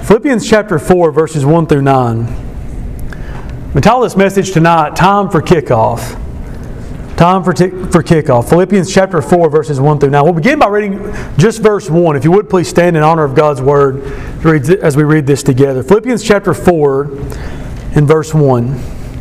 Philippians chapter 4, verses 1 through 9. We title this message tonight, Time for Kickoff. Time for kickoff. Philippians chapter 4, verses 1 through 9. We'll begin by reading just verse 1. If you would, please stand in honor of God's Word as we read this together. Philippians chapter 4 and verse 1.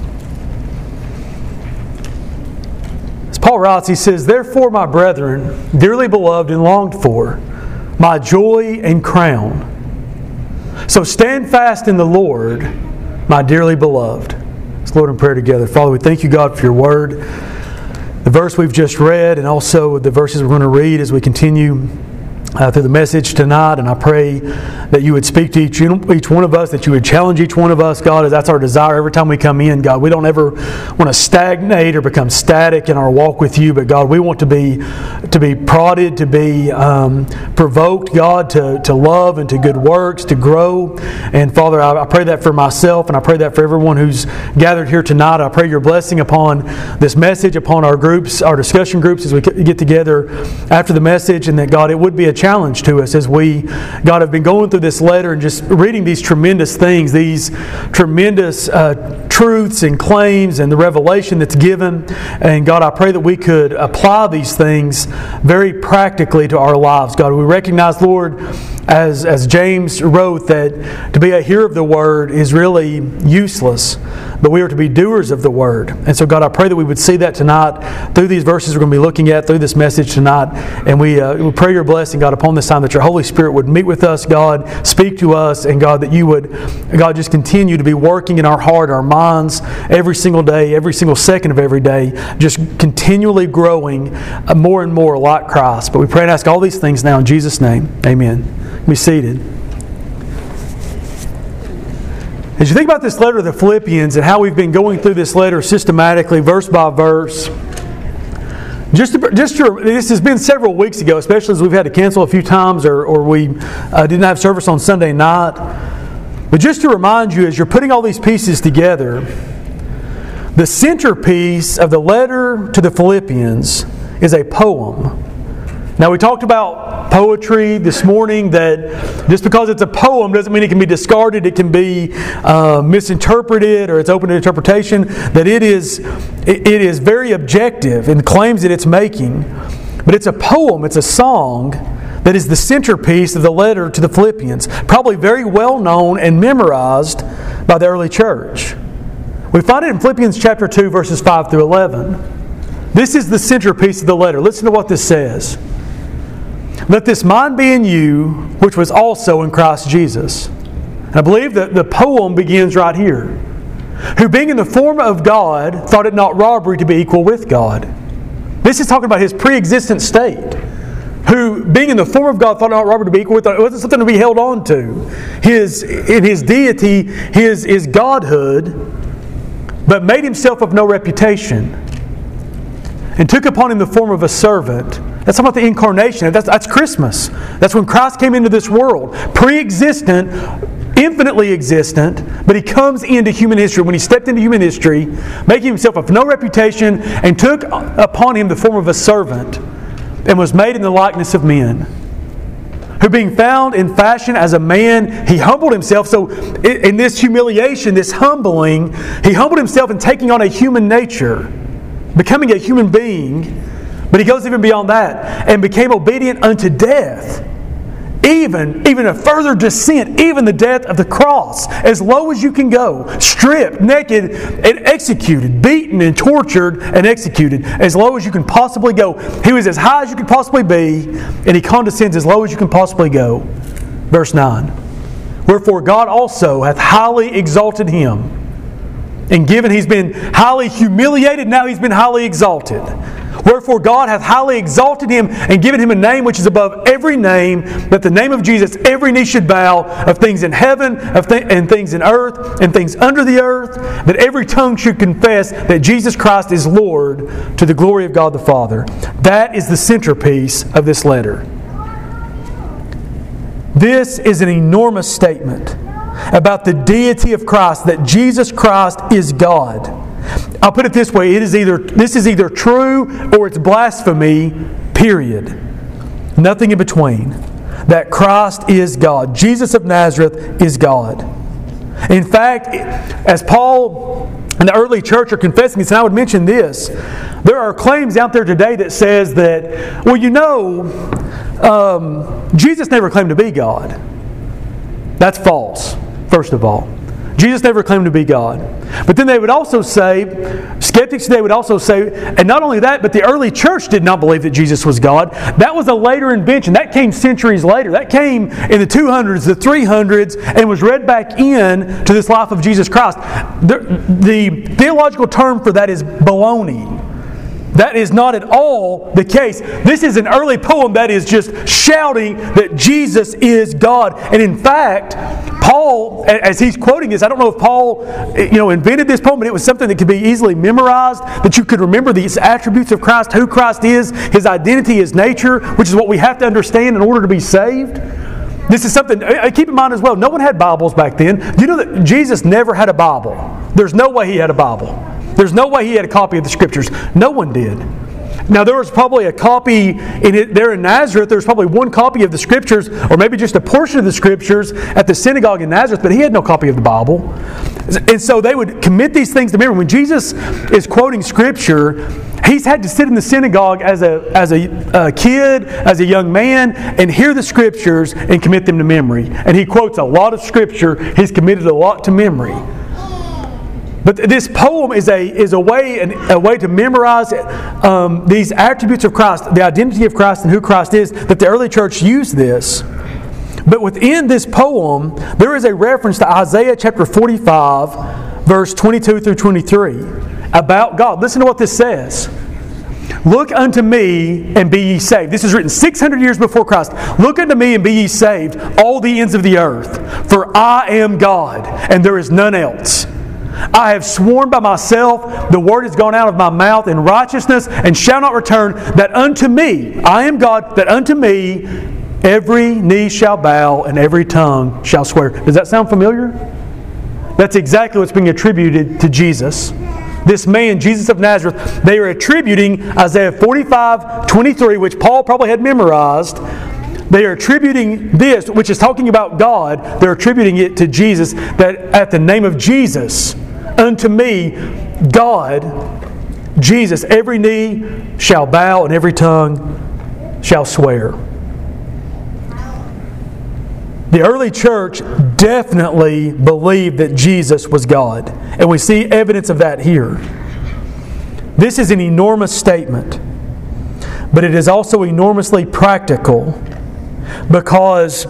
As Paul writes, he says, "Therefore, my brethren, dearly beloved and longed for, my joy and crown. So stand fast in the Lord, my dearly beloved." Let's Lord in prayer together. Father, we thank you, God, for your Word. The verse we've just read, and also the verses we're going to read as we continue through the message tonight. And I pray that you would speak to each one of us, that you would challenge each one of us, God, as that's our desire every time we come in, God. We don't ever want to stagnate or become static in our walk with you, but God, we want to be prodded, to be provoked, God, to love and to good works, to grow. And Father, I pray that for myself, and I pray that for everyone who's gathered here tonight. I pray your blessing upon this message, upon our groups, our discussion groups as we get together after the message, and that, God, it would be a challenge to us as we, God, have been going through this letter and just reading these tremendous things, these tremendous truths and claims and the revelation that's given. And God, I pray that we could apply these things very practically to our lives. God, we recognize, Lord, as James wrote, that to be a hearer of the Word is really useless, but we are to be doers of the Word. And so, God, I pray that we would see that tonight through these verses we're going to be looking at, through this message tonight. And we pray your blessing, God, upon this time, that your Holy Spirit would meet with us, God, speak to us, and God, that you would, God, just continue to be working in our heart, our minds, every single day, every single second of every day, just continually growing more and more like Christ. But we pray and ask all these things now in Jesus' name. Amen. Be seated. As you think about this letter of the Philippians and how we've been going through this letter systematically, verse by verse, this has been several weeks ago, especially as we've had to cancel a few times or we didn't have service on Sunday night. But just to remind you, as you're putting all these pieces together, the centerpiece of the letter to the Philippians is a poem. Now, we talked about poetry this morning, that just because it's a poem doesn't mean it can be discarded, it can be misinterpreted, or it's open to interpretation, that it is very objective in the claims that it's making. But it's a poem, it's a song that is the centerpiece of the letter to the Philippians, probably very well known and memorized by the early church. We find it in Philippians chapter 2, verses 5 through 11. This is the centerpiece of the letter. Listen to what this says. "Let this mind be in you, which was also in Christ Jesus." And I believe that the poem begins right here. "Who being in the form of God, thought it not robbery to be equal with God." This is talking about his pre-existent state. Who, being in the form of God, thought it not robbery to be equal with God. It wasn't something to be held on to. In his deity, his godhood, but made himself of no reputation, and took upon him the form of a servant. That's about the incarnation. That's Christmas. That's when Christ came into this world. Pre-existent, infinitely existent, but he comes into human history. When he stepped into human history, making himself of no reputation, and took upon him the form of a servant, and was made in the likeness of men. Who being found in fashion as a man, he humbled himself. So in this humiliation, this humbling, he humbled himself in taking on a human nature, becoming a human being. But he goes even beyond that, and became obedient unto death. Even a further descent, even the death of the cross. As low as you can go. Stripped, naked, and executed. Beaten and tortured and executed. As low as you can possibly go. He was as high as you could possibly be, and he condescends as low as you can possibly go. Verse 9. "Wherefore God also hath highly exalted him, and given," he's been highly humiliated, now he's been highly exalted. "Wherefore God hath highly exalted him, and given him a name which is above every name, that the name of Jesus every knee should bow, of things in heaven, and things in earth, and things under the earth, that every tongue should confess that Jesus Christ is Lord, to the glory of God the Father." That is the centerpiece of this letter. This is an enormous statement about the deity of Christ, that Jesus Christ is God. I'll put it this way, this is either true or it's blasphemy, period. Nothing in between. that Christ is God. Jesus of Nazareth is God. In fact, as Paul and the early church are confessing this, and I would mention this, there are claims out there today that says that, well, Jesus never claimed to be God. That's false, first of all. Jesus never claimed to be God. But then they would also say, skeptics today would also say, and not only that, but the early church did not believe that Jesus was God. That was a later invention. That came centuries later. That came in the 200s, the 300s, and was read back in to this life of Jesus Christ. The theological term for that is baloney. That is not at all the case. This is an early poem that is just shouting that Jesus is God. And in fact, Paul, as he's quoting this, I don't know if Paul invented this poem, but it was something that could be easily memorized, that you could remember these attributes of Christ, who Christ is, His identity, His nature, which is what we have to understand in order to be saved. This is something, keep in mind as well, no one had Bibles back then. Do you know that Jesus never had a Bible? There's no way He had a Bible. There's no way He had a copy of the Scriptures. No one did. Now, there was probably a copy there in Nazareth. There was probably one copy of the Scriptures, or maybe just a portion of the Scriptures at the synagogue in Nazareth, but he had no copy of the Bible. And so they would commit these things to memory. When Jesus is quoting Scripture, He's had to sit in the synagogue as a kid, as a young man, and hear the Scriptures and commit them to memory. And He quotes a lot of Scripture. He's committed a lot to memory. But this poem is a way to memorize these attributes of Christ, the identity of Christ and who Christ is, that the early church used this. But within this poem, there is a reference to Isaiah chapter 45, verse 22 through 23, about God. Listen to what this says. Look unto me and be ye saved. This is written 600 years before Christ. Look unto me and be ye saved, all the ends of the earth. For I am God, and there is none else. I have sworn by myself, the word has gone out of my mouth in righteousness and shall not return, that unto me, I am God, that unto me every knee shall bow and every tongue shall swear. Does that sound familiar? That's exactly what's being attributed to Jesus. This man, Jesus of Nazareth, they are attributing Isaiah 45:23, which Paul probably had memorized. They are attributing this, which is talking about God, they're attributing it to Jesus, that at the name of Jesus, unto me, God, Jesus, every knee shall bow and every tongue shall swear. The early church definitely believed that Jesus was God, and we see evidence of that here. This is an enormous statement, but it is also enormously practical. Because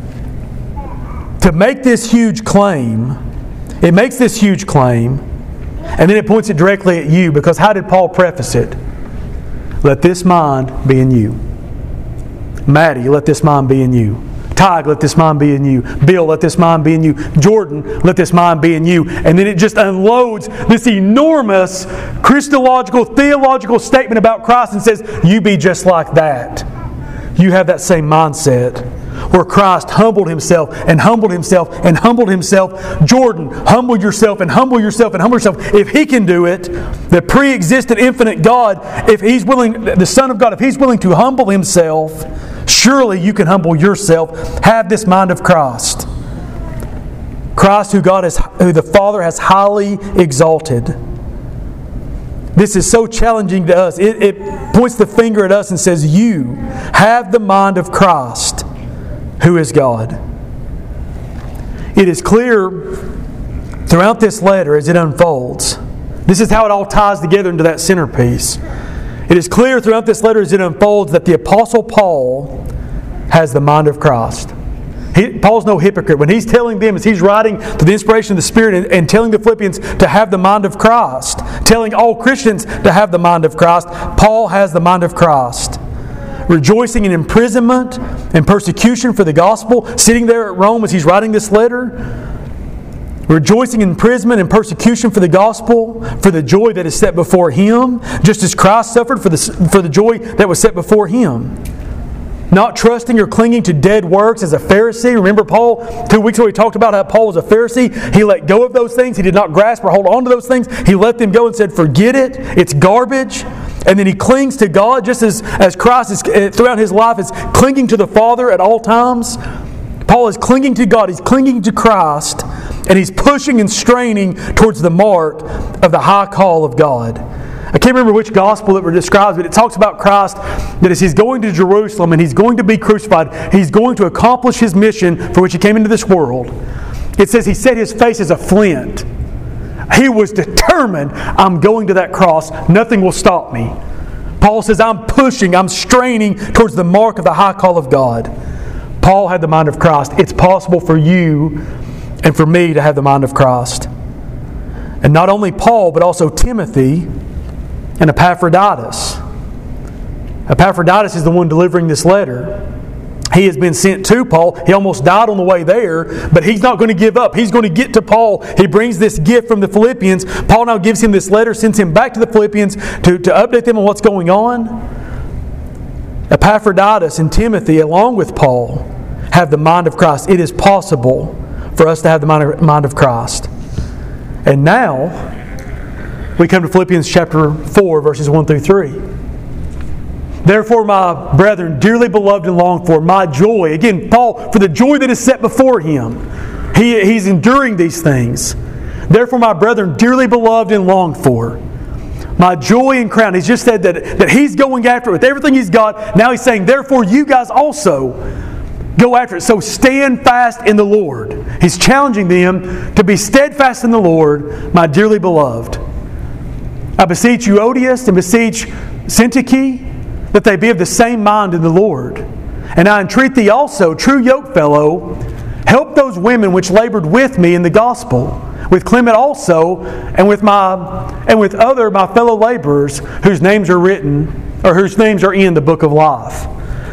to make this huge claim, it makes this huge claim, and then it points it directly at you, because how did Paul preface it? Let this mind be in you. Maddie, let this mind be in you. Tig, let this mind be in you. Bill, let this mind be in you. Jordan, let this mind be in you. And then it just unloads this enormous Christological, theological statement about Christ and says, you be just like that. You have that same mindset where Christ humbled Himself and humbled Himself and humbled Himself. Jordan, humble yourself and humble yourself and humble yourself. If He can do it, the pre-existent infinite God, if He's willing, the Son of God, if He's willing to humble Himself, surely you can humble yourself. Have this mind of Christ. Christ who the Father has highly exalted. This is so challenging to us. It points the finger at us and says, you have the mind of Christ, who is God. It is clear throughout this letter as it unfolds. This is how it all ties together into that centerpiece. It is clear throughout this letter as it unfolds that the Apostle Paul has the mind of Christ. Paul's no hypocrite. When he's telling them, as he's writing to the inspiration of the Spirit and telling the Philippians to have the mind of Christ, telling all Christians to have the mind of Christ, Paul has the mind of Christ. Rejoicing in imprisonment and persecution for the gospel, sitting there at Rome as he's writing this letter, rejoicing in imprisonment and persecution for the gospel, for the joy that is set before him, just as Christ suffered for the joy that was set before him. Not trusting or clinging to dead works as a Pharisee. Remember Paul, 2 weeks ago we talked about how Paul was a Pharisee. He let go of those things. He did not grasp or hold on to those things. He let them go and said, forget it. It's garbage. And then he clings to God just as Christ is throughout his life is clinging to the Father at all times. Paul is clinging to God. He's clinging to Christ. And he's pushing and straining towards the mark of the high call of God. I can't remember which gospel it describes, but it talks about Christ that as he's going to Jerusalem and he's going to be crucified, he's going to accomplish his mission for which he came into this world. It says he set his face as a flint. He was determined, I'm going to that cross. Nothing will stop me. Paul says, I'm pushing, I'm straining towards the mark of the high call of God. Paul had the mind of Christ. It's possible for you and for me to have the mind of Christ. And not only Paul, but also Timothy and Epaphroditus. Epaphroditus is the one delivering this letter. He has been sent to Paul. He almost died on the way there, but he's not going to give up. He's going to get to Paul. He brings this gift from the Philippians. Paul now gives him this letter, sends him back to the Philippians to update them on what's going on. Epaphroditus and Timothy, along with Paul, have the mind of Christ. It is possible for us to have the mind of Christ. And now, we come to Philippians chapter 4, verses 1 through 3. Therefore, my brethren, dearly beloved and longed for, my joy. Again, Paul, for the joy that is set before him. He's enduring these things. Therefore, my brethren, dearly beloved and longed for, my joy and crown. He's just said that he's going after it with everything he's got. Now he's saying, therefore, you guys also go after it. So stand fast in the Lord. He's challenging them to be steadfast in the Lord, my dearly beloved. I beseech Euodias and beseech Syntyche, that they be of the same mind in the Lord. And I entreat thee also, true yokefellow, help those women which labored with me in the gospel, with Clement also, and with other my fellow laborers, whose names are written, or whose names are in the book of life.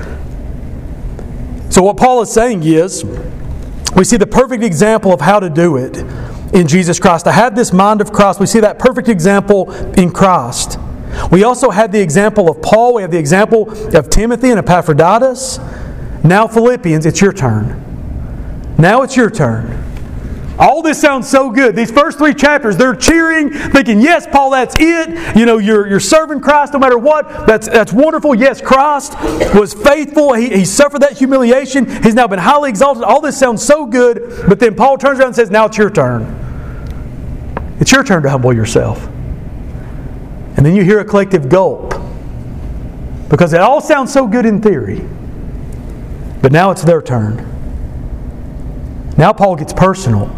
So what Paul is saying is, we see the perfect example of how to do it in Jesus Christ. To have this mind of Christ, we see that perfect example in Christ. We also have the example of Paul. We have the example of Timothy and Epaphroditus. Now Philippians, it's your turn. Now it's your turn. All this sounds so good. These first 3 chapters, they're cheering, thinking, yes, Paul, that's it. You know, you're serving Christ no matter what. That's wonderful. Yes, Christ was faithful. He suffered that humiliation. He's now been highly exalted. All this sounds so good. But then Paul turns around and says, now it's your turn. It's your turn to humble yourself. And then you hear a collective gulp. Because it all sounds so good in theory. But now it's their turn. Now Paul gets personal.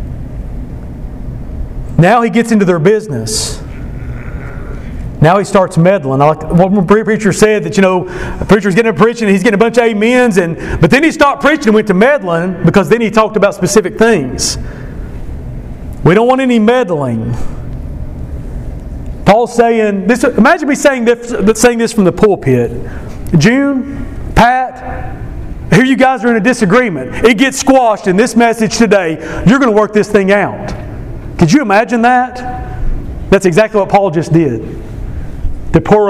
Now he gets into their business. Now he starts meddling. Like one preacher said that, a preacher's getting up preaching and he's getting a bunch of amens, but then he stopped preaching and went to meddling because then he talked about specific things. We don't want any meddling. Paul's saying this. Imagine me saying this from the pulpit. June, Pat, here you guys are in a disagreement. It gets squashed in this message today. You're going to work this thing out. Could you imagine that? That's exactly what Paul just did. To poor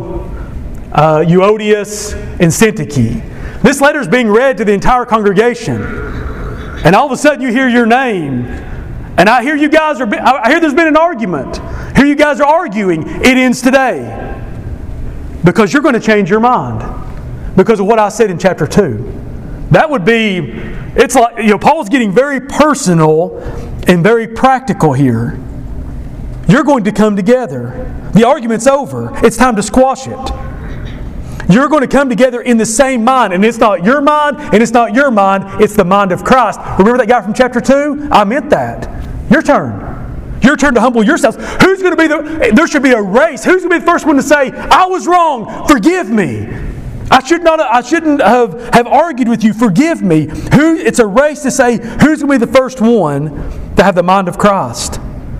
Euodias and Syntyche. This letter is being read to the entire congregation. And all of a sudden you hear your name. And I hear I hear there's been an argument. Here you guys are arguing. It ends today. Because you're going to change your mind. Because of what I said in chapter 2. That would be, it's like, Paul's getting very personal and very practical here. You're going to come together. The argument's over. It's time to squash it. You're going to come together in the same mind. And it's not your mind and it's not your mind. It's the mind of Christ. Remember that guy from chapter 2? I meant that. Your turn. Your turn to humble yourselves. Who's going to be there should be a race. Who's going to be the first one to say, I was wrong. Forgive me. I shouldn't have argued with you. Forgive me. It's a race to say who's going to be the first one to have the mind of Christ.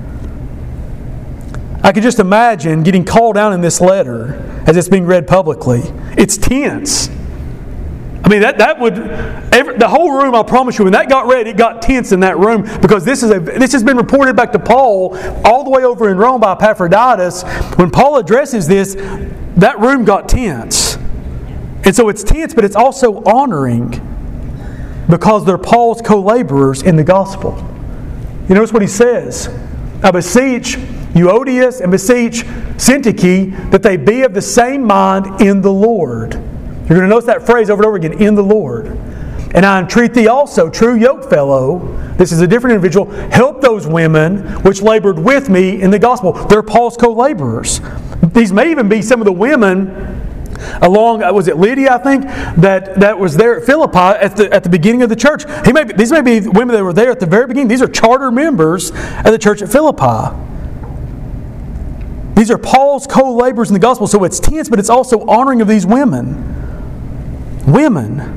I can just imagine getting called out in this letter as it's being read publicly. It's tense. I mean, the whole room, I promise you, when that got read, it got tense in that room because this has been reported back to Paul all the way over in Rome by Epaphroditus. When Paul addresses this, that room got tense. And so it's tense, but it's also honoring because they're Paul's co-laborers in the gospel. You notice what he says. I beseech Euodias and beseech Syntyche, that they be of the same mind in the Lord. You're going to notice that phrase over and over again, in the Lord. And I entreat thee also, true yokefellow, this is a different individual, help those women which labored with me in the gospel. They're Paul's co-laborers. These may even be some of the women along, was it Lydia, I think, that was there at Philippi at the beginning of the church. These may be women that were there at the very beginning. These are charter members of the church at Philippi. These are Paul's co-laborers in the gospel, so it's tense, but it's also honoring of these women. Women.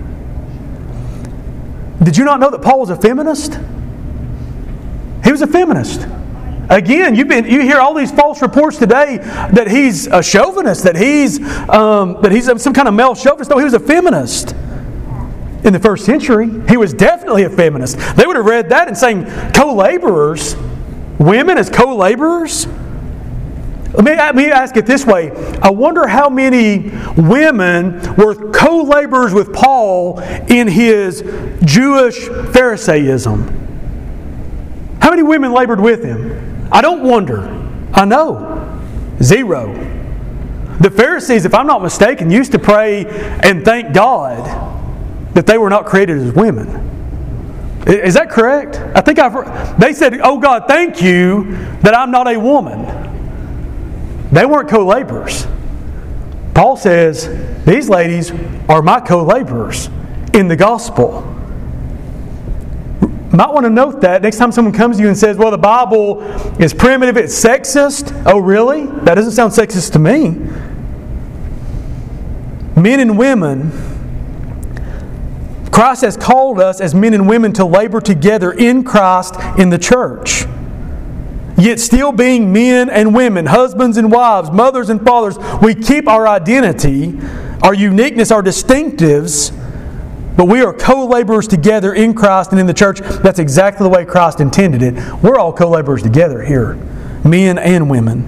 Did you not know that Paul was a feminist? He was a feminist. Again, you hear all these false reports today that he's a chauvinist, that he's some kind of male chauvinist. No, he was a feminist. In the first century, he was definitely a feminist. They would have read that and saying, co-laborers, women as co-laborers? Let me ask it this way. I wonder how many women were co-laborers with Paul in his Jewish Pharisaism. How many women labored with him? I don't wonder. I know. 0. The Pharisees, if I'm not mistaken, used to pray and thank God that they were not created as women. Is that correct? I think they said, oh God, thank you that I'm not a woman. They weren't co-laborers. Paul says, these ladies are my co-laborers in the gospel. You might want to note that next time someone comes to you and says, well, the Bible is primitive, it's sexist. Oh, really? That doesn't sound sexist to me. Men and women, Christ has called us as men and women to labor together in Christ in the church. Yet still being men and women, husbands and wives, mothers and fathers, we keep our identity, our uniqueness, our distinctives, but we are co-laborers together in Christ and in the church. That's exactly the way Christ intended it. We're all co-laborers together here, men and women.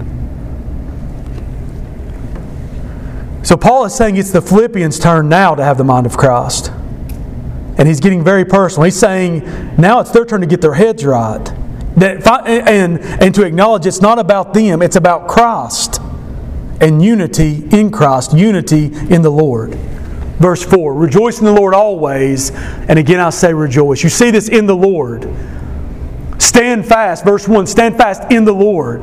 So Paul is saying it's the Philippians' turn now to have the mind of Christ. And he's getting very personal. He's saying now it's their turn to get their heads right. And to acknowledge it's not about them, it's about Christ and unity in Christ, unity in the Lord. Verse 4, rejoice in the Lord always, and again I say rejoice. You see this in the Lord. Stand fast, verse 1, stand fast in the Lord.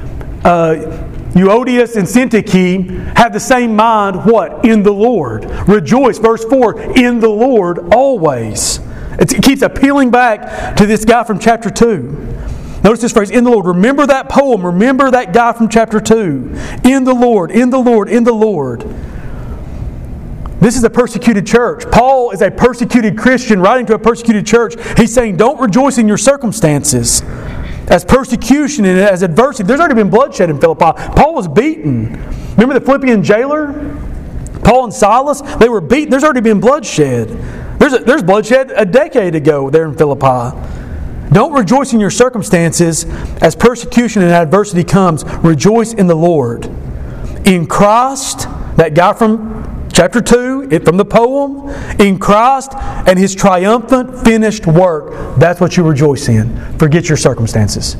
Euodias and Syntyche have the same mind, what? In the Lord. Rejoice, verse 4, in the Lord always. It keeps appealing back to this guy from chapter 2. Notice this phrase, in the Lord. Remember that poem. Remember that guy from chapter 2. In the Lord, in the Lord, in the Lord. This is a persecuted church. Paul is a persecuted Christian writing to a persecuted church. He's saying, don't rejoice in your circumstances as persecution and as adversity. There's already been bloodshed in Philippi. Paul was beaten. Remember the Philippian jailer? Paul and Silas? They were beaten. There's already been bloodshed. There's bloodshed a decade ago there in Philippi. Don't rejoice in your circumstances as persecution and adversity comes. Rejoice in the Lord. In Christ, that guy from chapter 2, from the poem, in Christ and His triumphant finished work, that's what you rejoice in. Forget your circumstances.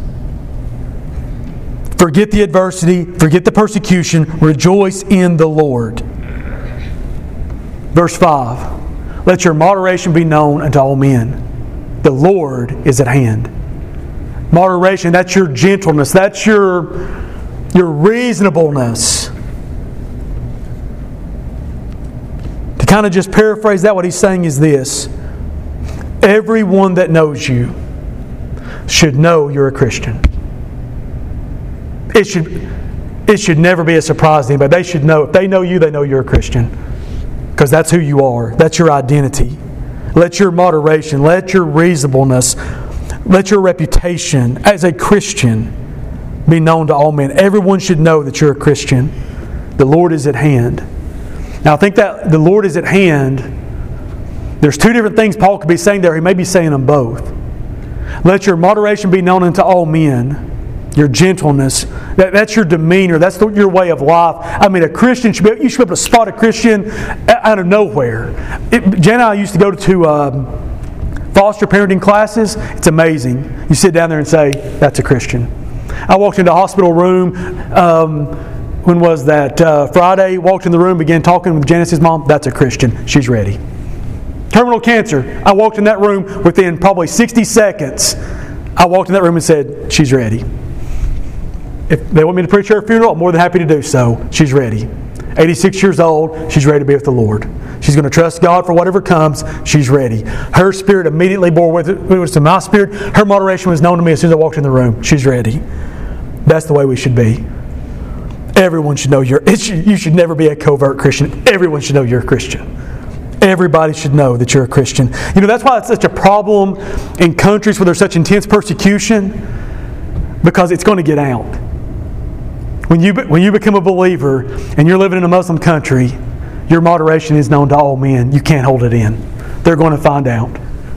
Forget the adversity. Forget the persecution. Rejoice in the Lord. Verse 5. Let your moderation be known unto all men. The Lord is at hand. Moderation, that's your gentleness. That's your reasonableness. To kind of just paraphrase that, what he's saying is this. Everyone that knows you should know you're a Christian. It should never be a surprise to anybody. They should know. If they know you, they know you're a Christian. Because that's who you are. That's your identity. Let your moderation, let your reasonableness, let your reputation as a Christian be known to all men. Everyone should know that you're a Christian. The Lord is at hand. Now I think that the Lord is at hand, there's two different things Paul could be saying there. He may be saying them both. Let your moderation be known unto all men. Your gentleness, that's your demeanor, that's your way of life. I mean, a Christian you should be able to spot a Christian out of nowhere. Jen and I used to go to foster parenting classes. It's amazing. You sit down there and say, that's a Christian. I walked into a hospital room when was that? Friday, walked in the room, began talking with Janice's mom. That's a Christian. She's ready. Terminal cancer. I walked in that room within probably 60 seconds. I walked in that room and said, she's ready. If they want me to preach her funeral, I'm more than happy to do so. She's ready. 86 years old, she's ready to be with the Lord. She's going to trust God for whatever comes. She's ready. Her spirit immediately bore with it to my spirit. Her moderation was known to me as soon as I walked in the room. She's ready. That's the way we should be. Everyone should know you should never be a covert Christian. Everyone should know you're a Christian. Everybody should know that you're a Christian. That's why it's such a problem in countries where there's such intense persecution, because it's going to get out. When you become a believer and you're living in a Muslim country, your moderation is known to all men. You can't hold it in. They're going to find out.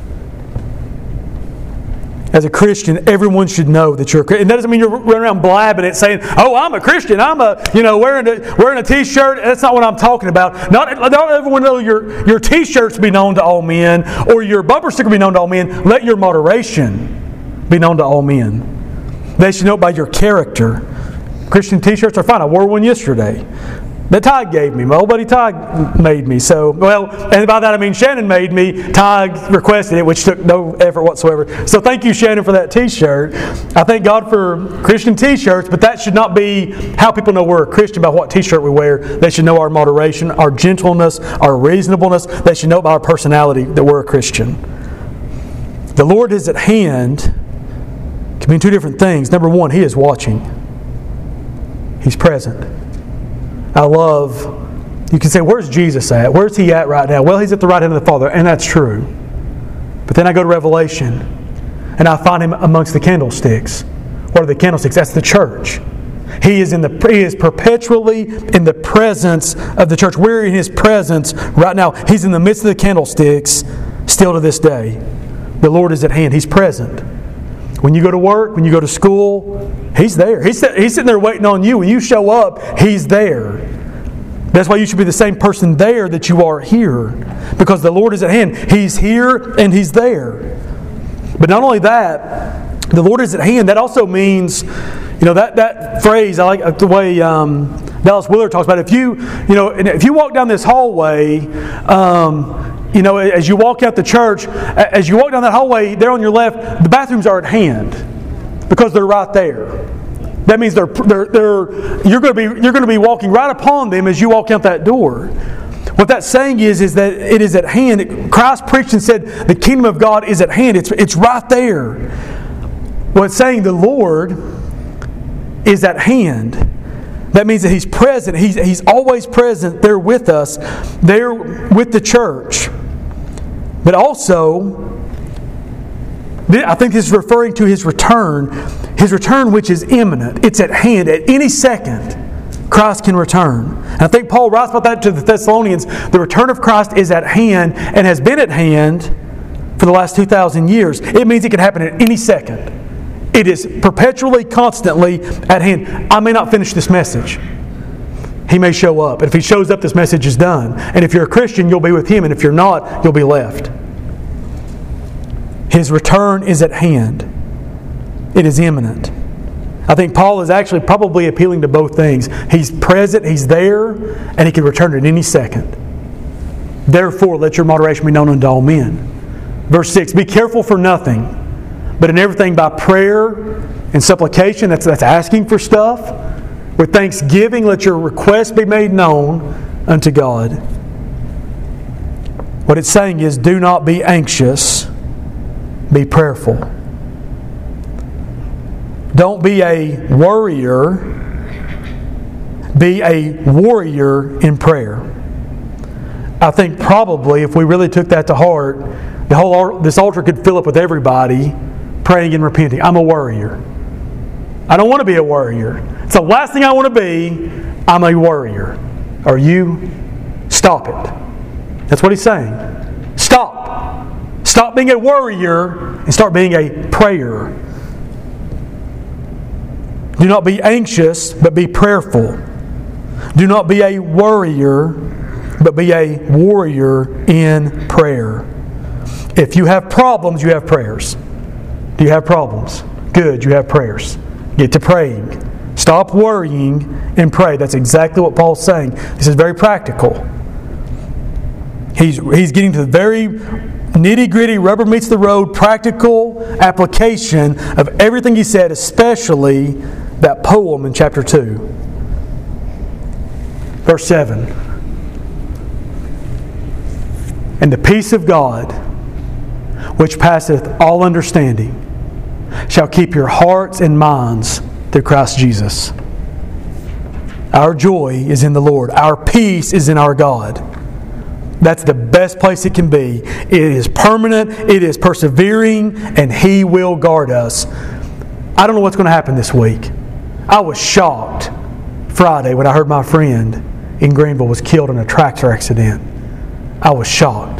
As a Christian, everyone should know that you're a Christian. And that doesn't mean you're running around blabbing it, saying, "Oh, I'm a Christian. I'm wearing a T-shirt." That's not what I'm talking about. Not everyone know your T-shirts be known to all men, or your bumper sticker be known to all men. Let your moderation be known to all men. They should know it by your character. Christian T-shirts are fine. I wore one yesterday. That Ty gave me. My old buddy Ty made me. And by that I mean Shannon made me. Ty requested it, which took no effort whatsoever. So thank you, Shannon, for that T-shirt. I thank God for Christian T-shirts, but that should not be how people know we're a Christian, by what T-shirt we wear. They should know our moderation, our gentleness, our reasonableness. They should know by our personality that we're a Christian. The Lord is at hand can mean two different things. Number one, He is watching. He's present. I love, you can say, where's Jesus at? Where's He at right now? Well, He's at the right hand of the Father, and that's true. But then I go to Revelation, and I find Him amongst the candlesticks. What are the candlesticks? That's the church. He is perpetually in the presence of the church. We're in His presence right now. He's in the midst of the candlesticks still to this day. The Lord is at hand. He's present. When you go to work, when you go to school, He's there. He's sitting there waiting on you. When you show up, He's there. That's why you should be the same person there that you are here. Because the Lord is at hand. He's here and He's there. But not only that, the Lord is at hand. That also means, that phrase, I like the way Dallas Willard talks about it. If you walk down this hallway, as you walk out the church, as you walk down that hallway, there on your left, the bathrooms are at hand because they're right there. That means you're going to be walking right upon them as you walk out that door. What that's saying is that it is at hand. Christ preached and said the kingdom of God is at hand. It's right there. What it's saying, the Lord is at hand. That means that He's present. He's always present there with us, there with the church. But also, I think this is referring to His return which is imminent. It's at hand. At any second, Christ can return. And I think Paul writes about that to the Thessalonians. The return of Christ is at hand and has been at hand for the last 2,000 years. It means it can happen at any second. It is perpetually, constantly at hand. I may not finish this message. He may show up. And if He shows up, this message is done. And if you're a Christian, you'll be with Him. And if you're not, you'll be left. His return is at hand. It is imminent. I think Paul is actually probably appealing to both things. He's present, He's there, and He can return at any second. Therefore, let your moderation be known unto all men. Verse 6, be careful for nothing, but in everything by prayer and supplication, that's asking for stuff. With thanksgiving, let your requests be made known unto God. What it's saying is, do not be anxious, be prayerful. Don't be a worrier, be a warrior in prayer. I think probably if we really took that to heart, this altar could fill up with everybody praying and repenting. I'm a worrier. I don't want to be a worrier. It's the last thing I want to be. I'm a worrier. Are you? Stop it. That's what he's saying. Stop. Stop being a worrier and start being a prayer. Do not be anxious, but be prayerful. Do not be a worrier, but be a warrior in prayer. If you have problems, you have prayers. Do you have problems? Good, you have prayers. Get to praying. Stop worrying and pray. That's exactly what Paul's saying. This is very practical. He's getting to the very nitty-gritty, rubber meets the road, practical application of everything he said, especially that poem in chapter 2. Verse 7. And the peace of God, which passeth all understanding, shall keep your hearts and minds through Christ Jesus. Our joy is in the Lord. Our peace is in our God. That's the best place it can be. It is permanent, it is persevering, and He will guard us. I don't know what's going to happen this week. I was shocked Friday when I heard my friend in Greenville was killed in a tractor accident. I was shocked.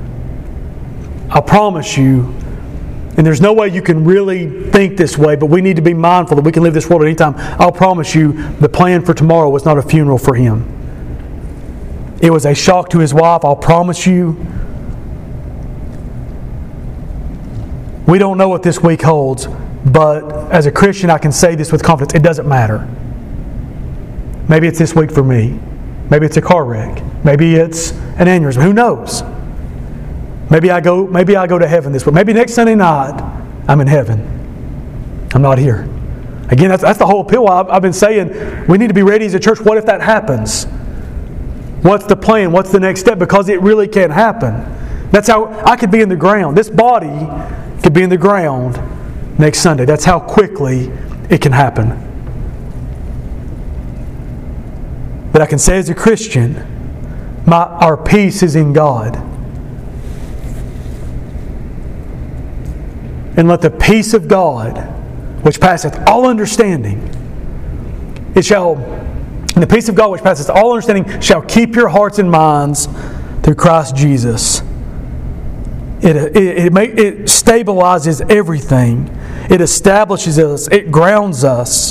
I promise you, and there's no way you can really think this way, but we need to be mindful that we can leave this world at any time. I'll promise you, the plan for tomorrow was not a funeral for him. It was a shock to his wife, I'll promise you. We don't know what this week holds, but as a Christian I can say this with confidence, it doesn't matter. Maybe it's this week for me. Maybe it's a car wreck. Maybe it's an aneurysm. Who knows? Maybe I go to heaven this week. Maybe next Sunday night I'm in heaven. I'm not here. Again, that's the whole appeal. I've been saying we need to be ready as a church. What if that happens? What's the plan? What's the next step? Because it really can happen. That's how I could be in the ground. This body could be in the ground next Sunday. That's how quickly it can happen. But I can say as a Christian, our peace is in God. And let the peace of God, which passeth all understanding, and the peace of God which passeth all understanding shall keep your hearts and minds through Christ Jesus. It stabilizes everything. It establishes us. It grounds us.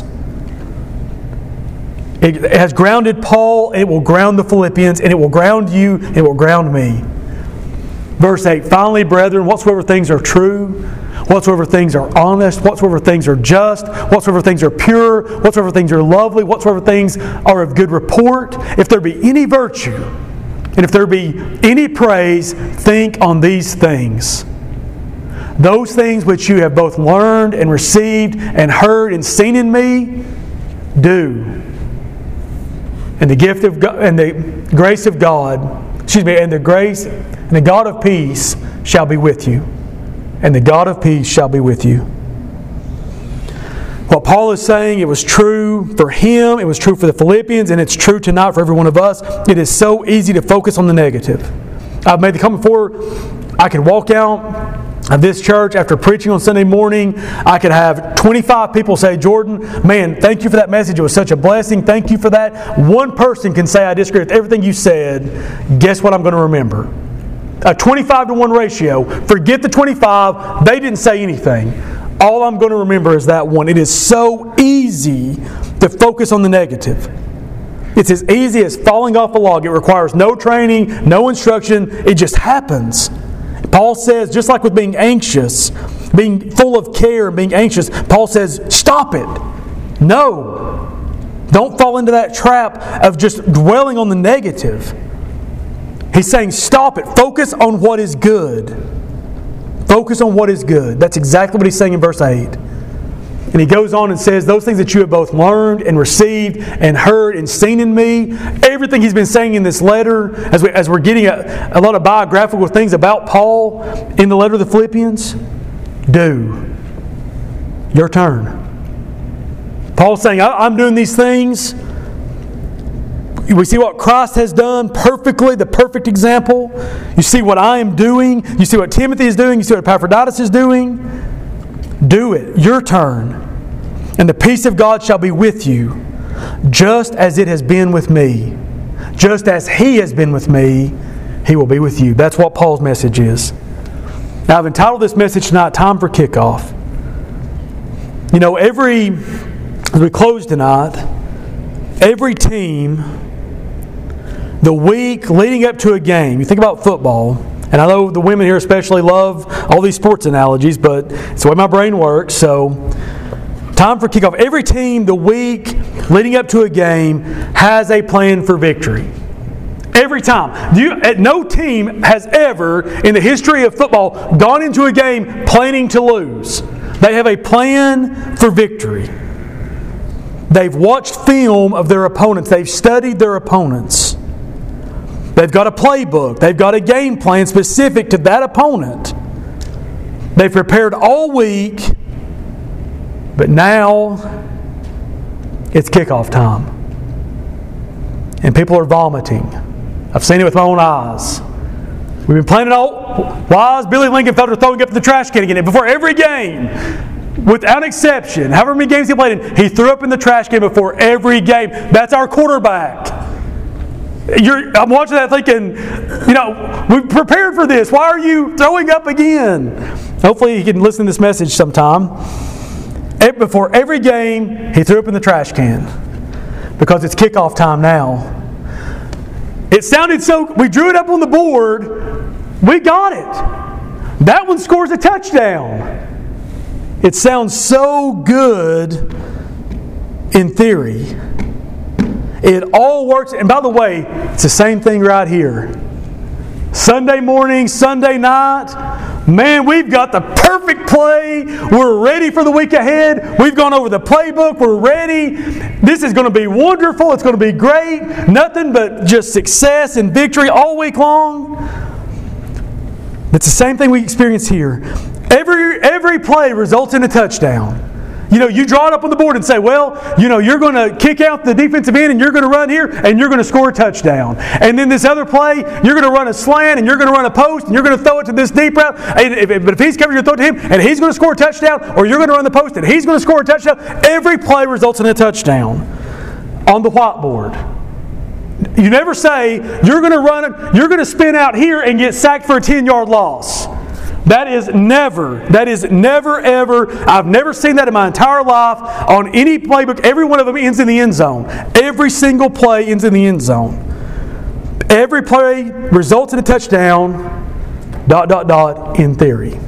It has grounded Paul. It will ground the Philippians. And it will ground you. It will ground me. Verse 8, finally, brethren, whatsoever things are true, whatsoever things are honest, whatsoever things are just, whatsoever things are pure, whatsoever things are lovely, whatsoever things are of good report, if there be any virtue, and if there be any praise, think on these things. Those things which you have both learned and received and heard and seen in me, do. And the gift of God, and the grace of God, and the grace and the God of peace shall be with you. And the God of peace shall be with you. What Paul is saying, it was true for him, it was true for the Philippians, and it's true tonight for every one of us. It is so easy to focus on the negative. I've made the comment before, I could walk out of this church after preaching on Sunday morning. I could have 25 people say, Jordan, man, thank you for that message. It was such a blessing. Thank you for that. One person can say, I disagree with everything you said. Guess what I'm going to remember? A 25-to-1 ratio. Forget the 25. They didn't say anything. All I'm going to remember is that one. It is so easy to focus on the negative. It's as easy as falling off a log. It requires no training, no instruction. It just happens. Paul says, just like with being anxious, being full of care and being anxious, Paul says, stop it. No. Don't fall into that trap of just dwelling on the negative. He's saying, stop it. Focus on what is good. Focus on what is good. That's exactly what he's saying in verse 8. And he goes on and says, those things that you have both learned and received and heard and seen in me, everything he's been saying in this letter, as we're getting a lot of biographical things about Paul in the letter of the Philippians, do. Your turn. Paul's saying, I'm doing these things. We see what Christ has done perfectly, the perfect example. You see what I am doing. You see what Timothy is doing. You see what Epaphroditus is doing. Do it. Your turn. And the peace of God shall be with you, just as it has been with me. Just as He has been with me, He will be with you. That's what Paul's message is. Now, I've entitled this message tonight, Time for Kickoff. You know, as we close tonight, every team, the week leading up to a game, you think about football, and I know the women here especially love all these sports analogies, but it's the way my brain works. So Time for kickoff. Every team the week leading up to a game has a plan for victory. Every time. No team has ever, in the history of football, gone into a game planning to lose. They have a plan for victory. They've watched film of their opponents. They've studied their opponents. They've got a playbook. They've got a game plan specific to that opponent. They've prepared all week, but now it's kickoff time. And people are vomiting. I've seen it with my own eyes. We've been playing it all. Why is Billy Lincolnfelder throwing up in the trash can again? Before every game, without exception, however many games he played in, he threw up in the trash can before every game. That's our quarterback. I'm watching that thinking, we've prepared for this. Why are you throwing up again? Hopefully you can listen to this message sometime. Before every game, he threw up in the trash can because it's kickoff time now. It sounded so... We drew it up on the board. We got it. That one scores a touchdown. It sounds so good in theory. It all works. And by the way, it's the same thing right here. Sunday morning, Sunday night, man, we've got the perfect play. We're ready for the week ahead. We've gone over the playbook. We're ready. This is going to be wonderful. It's going to be great. Nothing but just success and victory all week long. It's the same thing we experience here. Every play results in a touchdown. You draw it up on the board and say, you're going to kick out the defensive end and you're going to run here and you're going to score a touchdown. And then this other play, you're going to run a slant and you're going to run a post and you're going to throw it to this deep route. But if he's covered, you're going to throw it to him and he's going to score a touchdown, or you're going to run the post and he's going to score a touchdown. Every play results in a touchdown on the whiteboard. You never say, you're going to spin out here and get sacked for a 10-yard loss. That is never, ever, I've never seen that in my entire life on any playbook. Every one of them ends in the end zone. Every single play ends in the end zone. Every play results in a touchdown, ... in theory.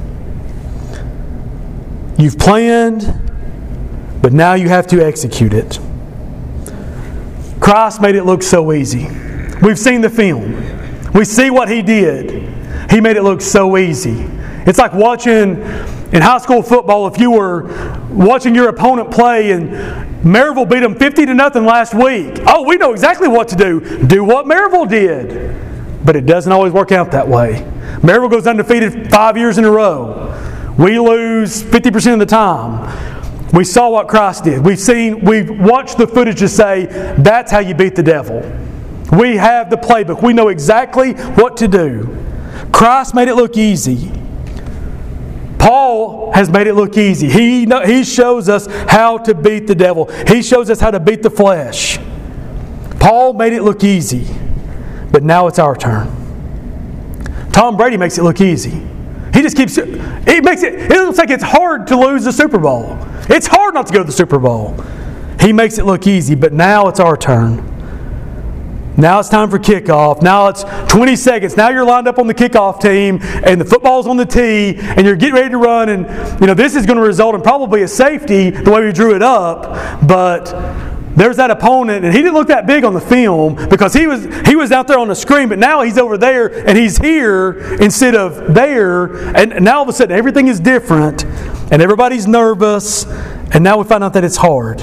You've planned, but now you have to execute it. Christ made it look so easy. We've seen the film. We see what He did. He made it look so easy. It's like watching in high school football, if you were watching your opponent play and Maryville beat them 50-0 last week. Oh, we know exactly what to do. Do what Maryville did. But it doesn't always work out that way. Maryville goes undefeated 5 years in a row. We lose 50% of the time. We saw what Christ did. We've watched the footage to say, that's how you beat the devil. We have the playbook. We know exactly what to do. Christ made it look easy. Paul has made it look easy. He shows us how to beat the devil. He shows us how to beat the flesh. Paul made it look easy. But now it's our turn. Tom Brady makes it look easy. He just keeps... It looks like it's hard to lose the Super Bowl. It's hard not to go to the Super Bowl. He makes it look easy, but now it's our turn. Now it's time for kickoff. Now it's 20 seconds. Now you're lined up on the kickoff team and the football's on the tee and you're getting ready to run, and this is going to result in probably a safety the way we drew it up, but there's that opponent, and he didn't look that big on the film because he was out there on the screen, but now he's over there and he's here instead of there, and now all of a sudden everything is different and everybody's nervous, and now we find out that it's hard.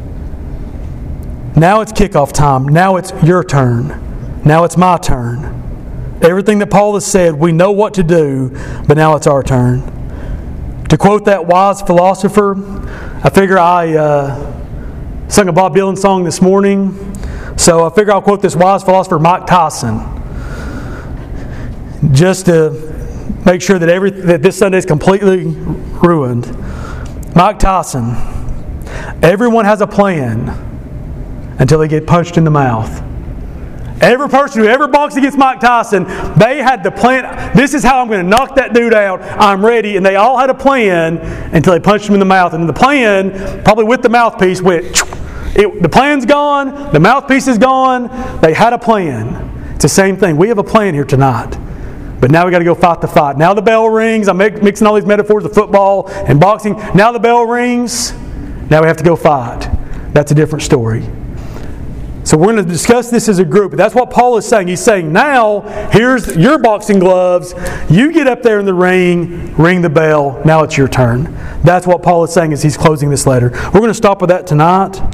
Now it's kickoff time. Now it's your turn. Now it's my turn. Everything that Paul has said, we know what to do, but now it's our turn. To quote that wise philosopher, I figure I sung a Bob Dylan song this morning, so I figure I'll quote this wise philosopher, Mike Tyson, just to make sure that this Sunday is completely ruined. Mike Tyson, everyone has a plan until they get punched in the mouth. Every person who ever boxed against Mike Tyson, they had the plan. This is how I'm going to knock that dude out. I'm ready. And they all had a plan until they punched him in the mouth. And the plan, probably with the mouthpiece, went... the plan's gone. The mouthpiece is gone. They had a plan. It's the same thing. We have a plan here tonight. But now we got to go fight the fight. Now the bell rings. I'm mixing all these metaphors of football and boxing. Now the bell rings. Now we have to go fight. That's a different story. So we're going to discuss this as a group. That's what Paul is saying. He's saying, now, here's your boxing gloves. You get up there in the ring, ring the bell. Now it's your turn. That's what Paul is saying as he's closing this letter. We're going to stop with that tonight.